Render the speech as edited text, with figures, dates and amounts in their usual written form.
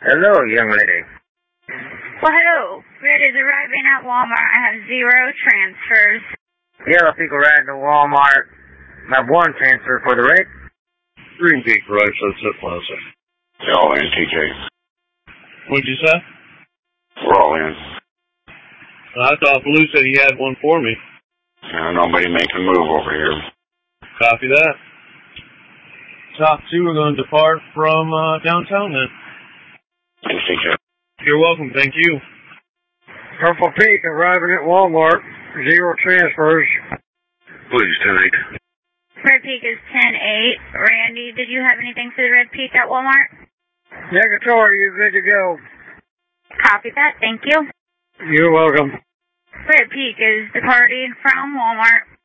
Hello, young lady. Well, hello. Red is arriving at Walmart. I have 0 transfers. Yellow Peak arrived at Walmart. I have 1 transfer for the red. Green Peak arrived at Zip Plaza. All in, TJ. What'd you say? We're all in. I thought Blue said he had one for me. Nobody making a move over here. Copy that. Top 2 are going to depart from downtown then. Thanks, TJ. You're welcome, thank you. Purple Peak arriving at Walmart. 0 transfers. Please, 10-8. Red Peak is 10-8. Randy, did you have anything for the Red Peak at Walmart? Negatory, you're good to go. Copy that, thank you. You're welcome. Red Peak is departing from Walmart.